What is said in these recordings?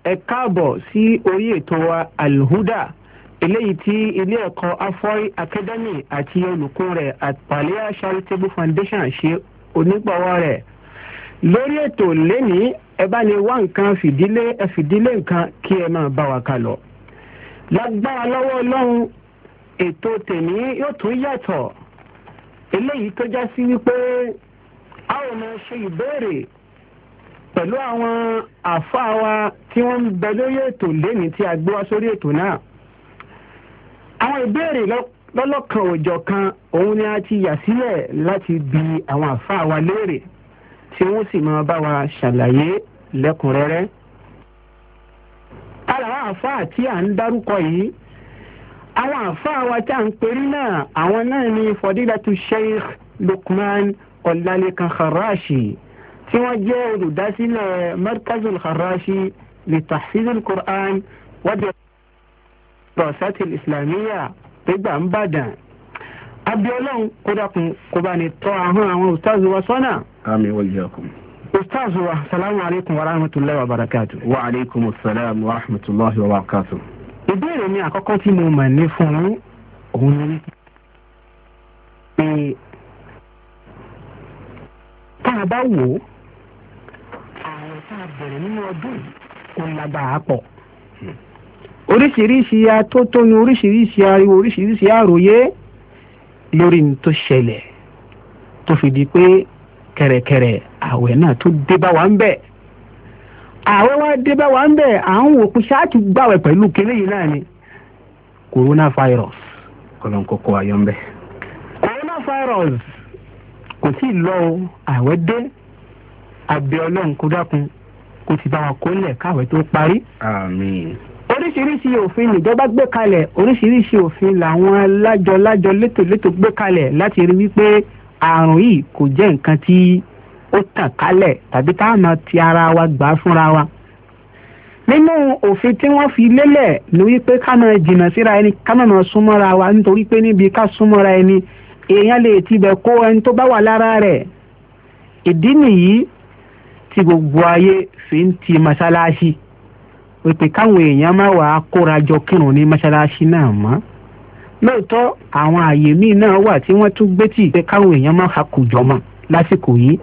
ẹ káàbọ̀ sí orí ètò wa Al-Huda eléyìí tí ilé ẹ̀kọ́ Afọ́rí Academy àti olùkọ́ rẹ̀ At-Taliya Charitable Foundation ṣe onígbọ̀wọ́ rẹ̀. Lórí ètò lẹ́nìí ẹ bá ní wá nǹkan fìdílé nǹkan kí ẹ máa bá wa kà lọ. Lágbára lọ́wọ́ Ọlọ́run ètò tèmi yóò tún yàtọ̀ eléyìí tó já sí wípé a ò máa ṣe ìbéèrè pẹ̀lú àwọn àfáà wa tí wọ́n ń bẹ lórí ètò lẹ́nìí tí a gbé wá sórí ètò náà. Àwọn ìbéèrè lọ́lọ́kan òjọ̀kan òun ni a ti yà sílẹ̀ láti bi àwọn àfáà wa léèrè tí wọ́n sì máa bá wa ṣàlàyé lẹ́kùnrẹ́rẹ́. Ara àwọn àfáà tí à ń dárúkọ yìí, àwọn àfáà wa tí à ń perí náà, àwọn náà ni Fadilatu Sheikh Luqman Ọlálékan Kharashi tí wọ́n jẹ́ olùdásílẹ̀ Markazul Kharashi li Tahfidhil Qur'an wa Dirasatil Islamiyya gbégbà ń bàdàn. Abíọ́lọ́hun kó dákun kó bá ní tọ́ ahọ́n àwọn ustaz wa sọ́nà. Àmín wa iyyakum. Ustaz wa, salamu alaikum wa rahmatullahi wa barakatuh. Wa alaikum assalam wa rahmatullahi wa barakatuh. Ìbéèrè mi àkọ́kọ́ tí mo mọ̀ ní fún òun ni pé tá a bá wò ó àwọn tá a bẹ̀rẹ̀ nínú ọdún kò lágbára pọ̀. Oríṣiríṣi atótónu, oríṣiríṣi ariwo, oríṣiríṣi àròyé lórí ní tó ṣẹlẹ̀ tó fi di pé kẹ̀rẹ̀kẹ̀rẹ̀ àwẹ̀ náà tó dé bá wa ń bẹ̀. Àwẹ̀ wa dé bá wa ń bẹ̀, à ń wò pé ṣáàtì gbàwẹ̀ pẹ̀lú kéré yìí náà ni coronavirus. Kọ́lọ́n kọ́kọ́ ayọ́ ń bẹ̀. Coronavirus kò tí ì lọ o, àwẹ̀ dé. Àbẹ̀ Ọlọ́run kó dákun kó ti bá wa kólẹ̀ káwẹ̀ tó parí. Àmín. Oríṣiríṣi òfin níjọba gbé kalẹ̀, oríṣiríṣi òfin làwọn lájọ létòlétò gbé kalẹ̀ láti rí wípé àrùn yìí kò jẹ́ nǹkan tí ó tàn kálẹ̀ tàbí tá a máa ti ara wa gbà fúnra wa. Nínú òfin tí wọ́n fi lélẹ̀ ni wípé ká máa jìnnà síra ẹni, ká máa súnmọ́ra wa, nítorí pé níbi ká súnmọ́ra ẹni èèyàn lè tibẹ̀ kó ẹni tó bá wà lára rẹ̀. Ìdí nìyí tí gbogbo ayé fi ń ti mọ́ṣáláṣí wípé káwọn èèyàn máa wà á kóra jọ kírun ní mọ́ṣáláṣí náà mọ́. Lóòótọ́ àwọn àyè míì náà wà tí wọ́n tún gbé tì pé káwọn èèyàn máa hakùjọ mọ́ lásìkò yìí.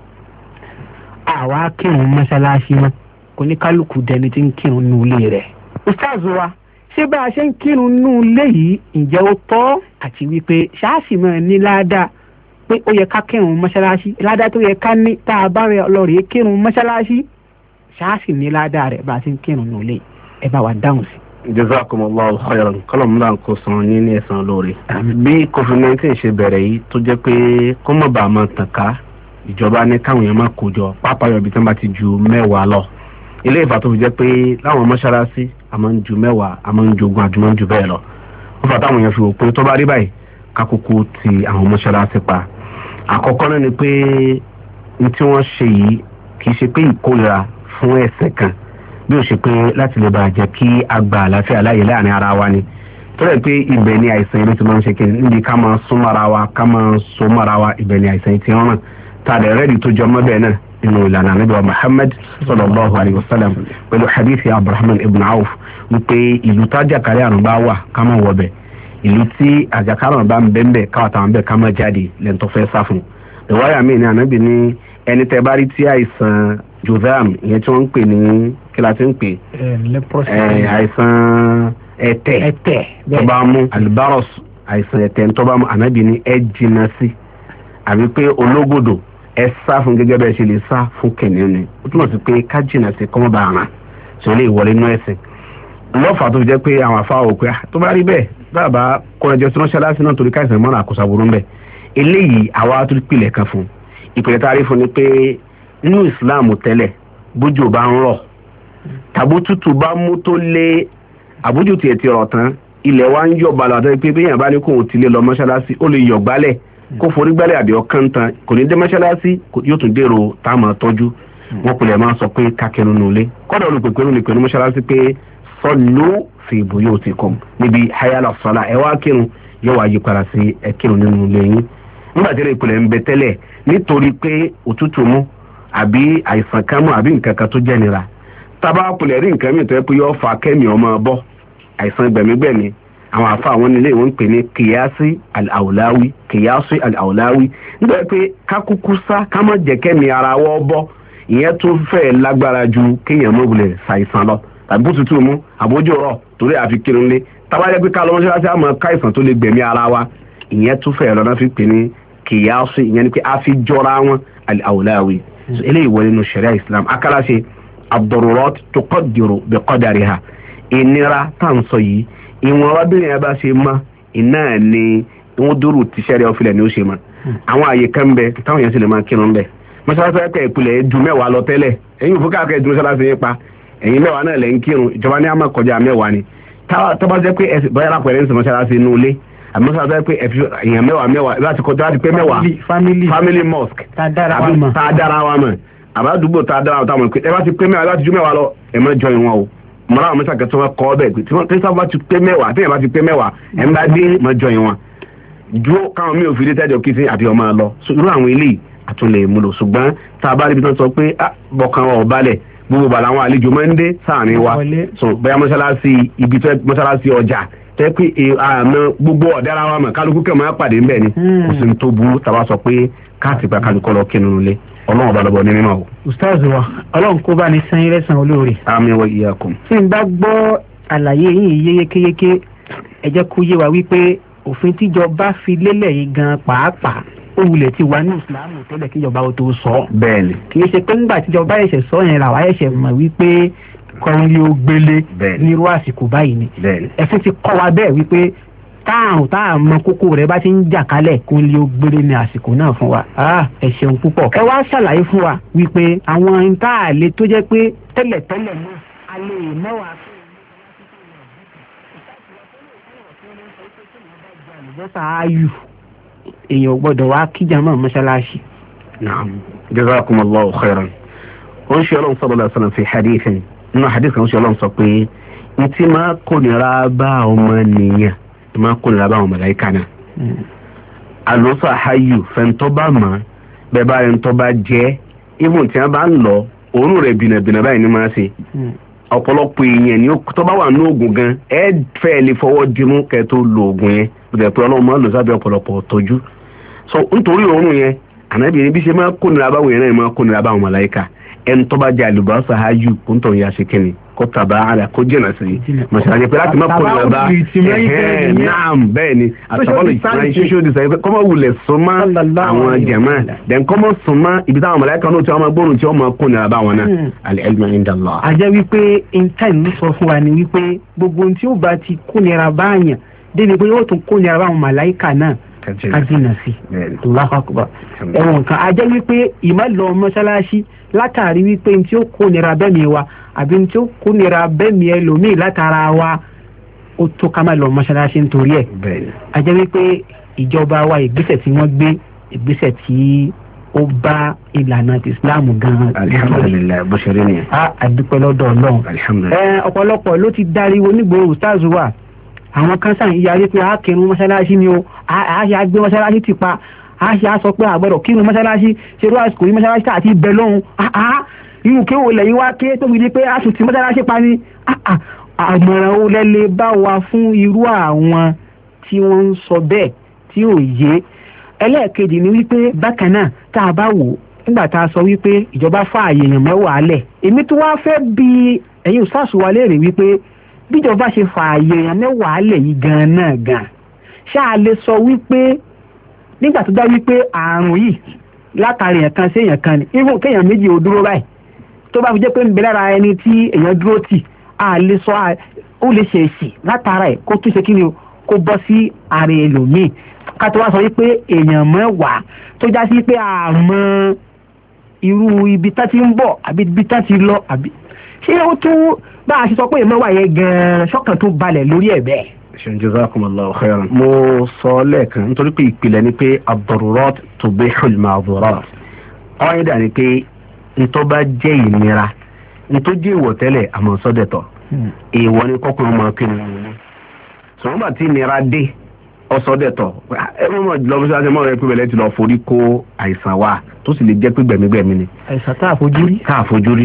Àwa kírun mọ́ṣáláṣí mọ́, oníkálukú dẹni tí ń kírun nínú ilé rẹ̀. Ustaz wa, ṣé bá a ṣe ń kírun nínú ilé yìí ǹjẹ́ ó tọ́ àti wípé ṣáàṣì máa ní ládàá pé ó yẹ ká kírun mọ́ṣáláṣí, ládàá tó yẹ ká ní tá a bá rẹ ọlọ́rẹ̀ kírun mọ́ṣáláṣí ṣáàṣì ní ládàá rẹ̀ bá a ṣe ń kírun nínú ilé, ẹ bá wa dáhùn sí. Jazakumullahu khairan. Kọ́lọ́mù náà kò san yín ní ẹ̀san lórí. Bí COVID-19 ṣe bẹ̀rẹ̀ yìí tó jẹ́ pé kó mọ̀ bá a máa tàn ká, ìjọba ní káwọn èèyàn máa kó jọ pàápàá yọ̀bí tí wọ́n bá ti ju 10 lọ. Ilé ìfà tó fi jẹ́ pé láwọn mọ́ṣáláṣí a máa ń ju 10, a máa ń ju 20, àjùmọ̀ ń ju bẹ́ẹ̀ lọ. Ó fà táwọn èèyàn fi wò pé tó bá rí báyìí kákòókò ti àwọn mọ́ṣáláṣí pa. Àkọ́kọ́ náà ni pé ní tí wọ́n ṣe yìí kì í ṣe pé ìkórìíra fún ẹ̀sìn kan, bí ó ṣe pé láti lè bàa jẹ́ kí a gba àlàáfíà láàyè láàrin ara wa ni. Tó rẹ̀ pé ibẹ̀ ni àìsàn yìí ti máa ń ṣe kiri níbi ká máa súnmọ́ ara wa, ká máa so mọ́ ara wa, ibẹ̀ ni àìsàn yìí ti rán. Tá a lè rẹ́ẹ̀dì tó jọ mọ́ bẹ́ẹ̀ náà nínú ìlànà Ànábì wa Muhammad sallallahu alayhi wa sallam pẹ̀lú hadith Abdurrahman ibn Auf wípé ìlú tá àjàkálẹ̀ àrùn bá wà ká máa wọ̀ bẹ̀, ìlú tí àjàkálẹ̀ àrùn bá ń bẹ́ẹ̀ bẹ́ẹ̀ káwá táwọn bẹ́ẹ̀ ká máa jáde lẹ́ńtọ́ fẹ́ sá fún. Ìwáyà míì ní Ànábì ní ẹni tẹ́ bá rí tí àìsàn juzam ìyẹn tí wọ́n ń pè ní kí la ti ń pè àìsàn ẹ̀tẹ̀ tó bá mú albaros, àìsàn ẹ̀tẹ̀ tó bá mú, Ànábì ní ẹ jìnnà sí, àbí pé ológòdò ẹ sá fún gẹ́gẹ́ bẹ́ẹ̀ ṣe lè sá fún kìnìún ni. Ó túmọ̀ sí pé ká jìnnà sí kọ́mọ́ bá ara tí ó lè wọlé inú ẹ̀sìn. Lọ́fà tó fi jẹ́ pé àwọn afá òkú tó bá rí bẹ́ẹ̀ bàbá kọ́nẹ́jọ́ tí wọ́n ṣaláṣí náà torí káìsàn mọ́ra àkóso àbúrú ń bẹ̀. Eléyìí àwa tó pilẹ̀ kan fún ìpìlẹ̀ tá a rí fún ni pé nínú ìsìláàmù tẹ́lẹ̀ bójú bá ń rọ̀ tàbó tútù bá mú tó lé àbójú tiẹ̀ ti rọ̀ tán ilẹ̀ wa ń yọ̀ balọ̀ àti pé bẹ́yàn bá ní kóun ti lé lọ mọ́ṣáláṣí ó lè yọ̀ gbálẹ̀ kó forí gbálẹ̀ àbí ọkàn tán kò ní dé mọ́ṣáláṣí yóò tún dèrò táwọn tọ́jú. Wọ́n pilẹ̀ máa ń sọ pé kákẹ́nu nulẹ̀ kọ́dọ̀ olùpèpè ní pẹ̀lú mọ́ṣáláṣí pé sallu fi buyutikum níbi hayala sọ́lá ẹ wá kírun yóò wá yí padà sí ẹ kírun nínú ilé yín. Nígbà tí ìpìlẹ̀ ń bẹ tẹ́lẹ̀ nítorí pé òtútù mú àbí àìsàn kan mú àbí nǹkan kan tó jẹ́ nira tábà kulẹ̀ rí nǹkan mi tó yẹ pé yọ fa kẹ́mi ọmọ bọ́ àìsàn gbẹ̀mígbẹ̀mí àwọn àfa àwọn nílé wọn ń pè ní kìyàsí al-awlawi nígbà pé kákúkú sá ká má jẹ́ kẹ́mi ara wọ́ bọ́ ìyẹn tó fẹ́ lágbára ju kéèyàn mọ́ wulẹ̀ ṣàìsàn lọ tàbí bó tutù mú àbójú rọ̀ torí àfi kírun lé tábà jẹ́ pé ká lọ́mọ ṣáláṣí àmọ́ káìsàn tó lè gbẹ̀mí ara wa ìyẹn tó fẹ́ lọ́nà fi pè ní kìyàsí ìyẹn ni pé a fi jọra wọn al-awlawi eléyìí wọlé nínú sharia islam akálàṣe ad-darurat tuqaddiru biqadariha ìnira tá à ń sọ yìí ìwọ̀n ọdún yẹn bá ṣe mọ́ iná ni wọ́n dúró ti sharia ọ̀fìlẹ̀ ni ó ṣe mọ́ àwọn àyè kan bẹ táwọn yẹn sì lè máa kírun bẹ mọ́ṣáláṣí ẹ̀ka ìpìlẹ̀ ju 10 lọ tẹ́lẹ̀ ẹ̀yin òfin káàkiri ìdúró mọ́ṣáláṣí yẹn pa ẹ̀yin 10 náà lẹ̀ ń kírun ìjọba ní àmọ́ kọjá 10 ni tó bá jẹ́ pé bọ́yá lápẹ̀rẹ́ ń sọ mọ́ṣáláṣí inú ilé àmì mọ́ṣáláṣí pé èèyàn 10 láti kọjá láti pé 10 family mosque tá a dára wa mọ̀ àbádùgbò tá a dára wa táwọn pé ẹ bá ti pé 10 láti ju 10 lọ ẹ má jọ ìwọ̀n o mọ́ra àwọn mẹ́sàkẹ́ tó wọ́n kọ́ ọ bẹ́ẹ̀ tí wọ́n sábà ti pé 10 àti èèyàn bá ti pé 10 ẹ̀ ń bá dé má jọ ìwọ̀n dúró káwọn mi ò fi dé tẹ́jọ́ kí sí àti ọmọ lọ irú àwọn eléyìí àtúnlẹ̀ ìmúlò ṣùgbọ́n tá a bá rí ibi tó ń sọ pé bọ̀kan wa ò balẹ̀ gbogbo bàlá àwọn àlejò máa ń dé sáàrin wa so bẹ́ẹ̀ mọ́ṣáláṣí ibi tó mọ́ṣáláṣí ọjà tẹ́ pé àmọ́ gbogbo ọ̀dára wa mọ̀ kálukú kẹ́ máa pàdé ńbẹ̀ ni kò sí ní tó burú tàbá sọ pé káàtì gba kálukú lọ kínú ilé ọlọ́run ọba lọ́bọ̀ ní mímọ́ o. ustaz wa ọlọ́run kó bá ní sanyí lẹ́sàn olóore. àmín wa iyyakum. tí n bá gbọ́ àlàyé yìí yé yékéyéké ẹ jẹ́ kó yé wa wípé òfin tíjọba fi lélẹ̀ yìí gan pàápàá ó wulẹ̀ ti wà ní ìsìlámù tẹ́lẹ̀ kíjọba ó tó sọ. bẹ́ẹ̀ni. kì í ṣe pé ńgbà tíjọba ẹ̀ṣẹ̀ sọ yẹn làwa ẹ̀ṣẹ̀ mọ̀ wípé kọ́ńlé ó gbélé nírú àsìkò báyìí ni. bẹ́ẹ̀ni. ẹ̀sìn ti kọ́ wa bẹ́ẹ̀ wípé táàrùn mọ kókó rẹ̀ bá ti ń jà kálẹ̀ kọ́ńlé ó gbélé ní àsìkò náà fún wa. ẹ ṣeun púpọ̀. ẹ wá ṣàlàyé fún wa wípé àwọn ìtaàlẹ tó jẹ́ pé tẹ́lẹ̀tẹ́lẹ̀ náà a lè mẹ́wàá àlùbọ́sà ayù èèyàn gbọ́dọ̀ wá kíjàmọ́ mọ́ṣáláṣí. naam jazakumullahu khairan. ó ń ṣe ọlọ́run sallallahu alaihi wasallam fi hadithin nínú hadith kan ó ń ṣe ọlọ́run sọ pé n tí máa kónira bá ọmọ nìyẹn máa kónira bá ọmọ màláíkà náà. àlùbọ́sà ayù fẹ́ntọ́ bá mọ̀ bẹ́ẹ̀ bá rẹ̀ ń tọ́ bá jẹ́ even tí wọ́n bá ń lọ òórùn rẹ̀ bìnàbìnà báyìí ni máa ṣe. ọ̀pọ̀lọpọ̀ èèyàn ni tó bá wà ní oògùn gan ẹ fẹ́ lè fọwọ́ dimú kẹ́ tó lo oògùn yẹn bẹ̀rẹ̀ pé ọlọ́run máa ń lò sábẹ́ ọ̀pọ̀lọpọ̀ tọ́jú so nítorí òórùn yẹn ànábìyẹn bí ṣe máa kónira báwọn yẹn náà máa kónira báwọn màláíkà ẹni tó bá jẹ àlùbọ́sà ájù kó ń tọ̀ ya ṣe kẹ́ni kó tàbá àlà kó jìnà sí màṣáláṣí pé láti má kónira bá naam bẹ́ẹ̀ ni àtàwọn ìsìnláyìn ṣíṣó di sẹ́yìn kọ́mọ wulẹ̀ súnmọ́ àwọn jẹ̀mọ́ then kọ́mọ súnmọ́ ibi táwọn màláíkà náà tí wọ́n máa gbóòrùn tí wọ́n máa kónira báwọn náà al-ilmu inda Allah. àjẹ́ wípé intan sọ fún wa ni wípé gbogbo ohun tí ó bá ti kónira báyàn débi pé yóò tún kónira báwọn màláíkà náà kájínà sí Allahu Akbar. ẹ̀wọ̀n kan a jẹ́ wípé ìmọ̀lọ mọ́ṣáláṣí látàrí wípé tí ó kó nira bẹ́mi wa àbí tí ó kó nira bẹ́mi ẹlòmíì látara wa ó tó ká má lọ mọ́ṣáláṣí nítorí ẹ̀. a jẹ́ wípé ìjọba wa ìgbésẹ̀ tí wọ́n gbé ìgbésẹ̀ tí ó bá ìlànà ìsìláàmù gan-an. alhamdulilayi bó ṣe rí nìyẹn. a dúpẹ́ lọ́dọ̀ Ọlọ́run. alhamdulilayi. ọ̀pọ̀lọpọ̀ ló ti dáríwo nígboro ustaz wa àwọn kan sàn yarí pé a kírun mọ́ṣáláṣí ni o a ṣe àgbé mọ́ṣáláṣí ti pa a ṣe àsọ pé àgbẹ̀rọ̀ kírun mọ́ṣáláṣí ṣerú àsìkò yìí mọ́ṣáláṣí àti ibẹ̀ lọ́hùn irú kéwò lẹ́yìn wá ké tóbi di pé a sùn ti mọ́ṣáláṣí pa ni àmọ̀ràn ó lẹ́lẹ́ bá wa fún irú àwọn tí wọ́n ń sọ bẹ́ẹ̀ tí ò yé. ẹlẹ́ẹ̀kejì ni wípé bákan náà tá a bá wò nígbà tá a sọ wípé ìjọba fààyè èèyàn mẹ́wàá lẹ̀ èmi tó wá fẹ́ bi ẹ̀yin òṣàṣù wa léèrè wípé bíjọba ṣe fààyè èèyàn mẹ́wàá lẹ̀ yìí gan-an náà gan ṣáà lè sọ wípé nígbà tó dá wípé àrùn yìí látàrí èèyàn kan sí èèyàn kan ni even kéèyàn méjì ò dúró báyìí tó bá fi jẹ́ pé ń bẹ lára ẹni tí èèyàn dúró tì á lè sọ ó lè ṣe èsì látara ẹ̀ kó tún ṣe kí ni o kó bọ́ sí ara ẹlòmíì ká tó wá sọ wípé èèyàn mẹ́wàá tó já sí pé àmọ́ irú ibi tá ti ń bọ̀ àbí ibi tá ti lọ àbí ṣé ó tún bá a ṣe sọ pé ìmọ̀wá yẹn gan-an ṣọ́kàn tó balẹ̀ lórí ẹ̀ bẹ́ẹ̀. jazakumullahu khairan. mo sọ lẹ́ẹ̀kan nítorí pé ìpìlẹ̀ ni pé ad-darurat tubihul ma'dhurat. ọ̀rọ̀ yẹn dà ní pé ntọ́ bá jẹ́ ìnira ntọ́ jẹ́ ìwọ̀ tẹ́lẹ̀ àmọ́ sọ́dẹ̀tọ̀ èèwọ̀ ni kọ́kọ́ ọmọ kí ni wọ́n ní. sọ̀rọ̀ bá ti nira dé ọ̀sọ́dẹ̀tọ̀ ẹ mọ̀ lọ́wọ́ sí àti mọ̀ rẹ pé bẹ̀lẹ́ ti lọ forí kó àìsàn wa tó sì lè jẹ́ pé gbẹ̀mígbẹ̀mí ni. àìsàn tá a fojú rí. tá a fojú rí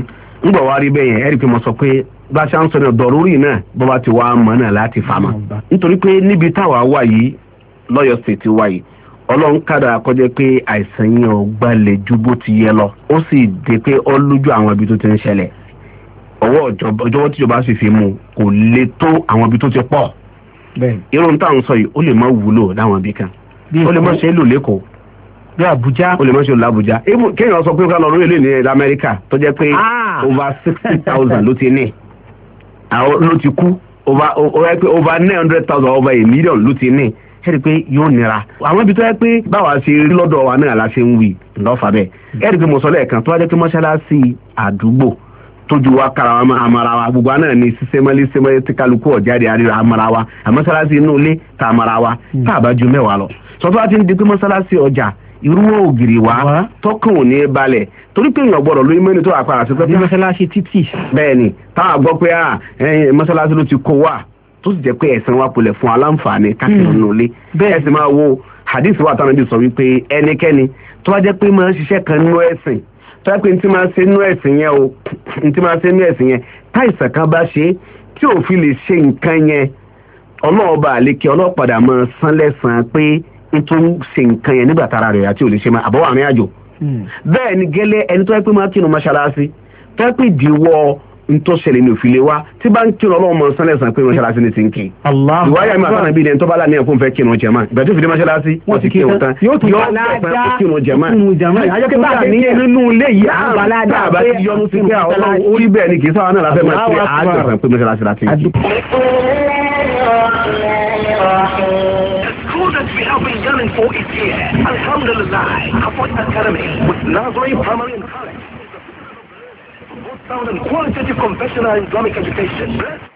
ń bọ̀ wá rí bẹ́ẹ̀ yẹn ẹ̀rí pé mo sọ pé bá a ṣe ń sọ ní dọ̀rúrì náà bó bá ti wá mọ́ náà láti fà mọ́ nítorí pé níbi táwa wà yìí lọ́yọ̀ state wà yìí ọlọ́run kádà kọjá pé àìsàn yẹn ò gbalẹ̀ ju bó ti yẹ lọ ó sì dé pé ó lójú àwọn ibi tó ti ń ṣẹlẹ̀ ọwọ́ ọjọ́ tíjọba sì fi mú kò le tó àwọn ibi tó ti pọ̀ irun táwọn sọ yìí ó lè má wúlò láwọn ibi kan ó lè má ṣe é lò lẹ́kọ̀ọ́ bí Àbújá ó lè má ṣe é lò l'Àbújá kéèyàn sọ pé ká lọ lórí ilé ní Amẹ́ríkà tó jẹ́ pé over 60,000 ló ti ní ló ti kú over 900,000 over a million ló ti ní ẹ̀rí pé yóò nira àwọn ibi tó yẹ pé báwa ṣe rí lọ́dọ̀ wa náà la ṣe ń wí lọ́fà bẹ́ẹ̀ ẹ̀rí pé mo sọ lẹ́ẹ̀kan tó wá jẹ́ pé mọ́ṣáláṣí àdúgbò tójú wa kára wa amara wa gbogbo àná ní sísẹ́mọ́lé tí kálukú ọ̀jáde àríra amara wa àmọ́ṣáláṣí inú ilé tá amara wa tá a bá ju mẹ́wàá lọ sọ́tọ́ wa ti ń di pé mọ́ṣáláṣí ọjà irú ògiri wa tọkàn ò ní balẹ̀ torí pé èèyàn gbọ́dọ̀ lóyún mẹ́ni tó wà padà sí pé mọ́ṣáláṣí títì bẹ́ẹ̀ ni táwọn gbọ́ pé mọ́ṣáláṣí ló ti kó wa tó sì jẹ́ pé ẹ̀sìn wa polẹ̀ fún aláǹfààní káàkiri nínú ilé ẹ̀sìn máa wo hadith wa tánà bí sọ wípé ẹnikẹ́ni tó wá jẹ́ pé máa ń ṣiṣẹ́ kan nínú ẹ̀sìn tó yẹ pé ní ti máa ṣe nínú ẹ̀sìn yẹn o ní ti máa ṣe nínú ẹ̀sìn yẹn táìsàn kan bá ṣe tí ò fi lè ṣe nǹkan yẹn ọlọ́ọ̀ba àlekè ọlọ́ọ̀padà máa san lẹ́sàn-án pé n tó ń ṣe nǹkan yẹn nígbà tára rẹ̀ àti ò lè ṣe máa àbọ̀wọ̀ àrin àjò bẹ́ẹ̀ ni gẹ́lẹ́ ẹni tó yẹ pé máa kírun mọ́ṣáláṣí tó yẹ pé ìdíwọ́ ntọ́ ṣẹlẹ̀ ní òfìlẹ̀ wa tí bá ń kírun ọlọ́run mọ̀ sánlẹ̀ sàn pé mọ́ṣáláṣí ni ti ń kí. ìwáyà mi àtàwọn ìbílẹ̀ ntọ́ bá láàrin ẹ̀kún fẹ́ kírun jẹ̀má ìgbà tó fi dé mọ́ṣáláṣí wọ́n ti kírun tán yóò fẹ́ kírun jẹ̀má. àjọkẹ́ bá ní nínú ilé yìí àgbàládà bá ti yọnu sí pé àwọn orí bẹ́ẹ̀ ni kì í sáwọn náà láfẹ́ máa ṣe àgbà pé mọ́ṣáláṣí láti ń kí. We have been yearning for it here. Alhamdulillah, Afot Academy with Nazari Primary and College. Sound and qualitative conventional Islamic education.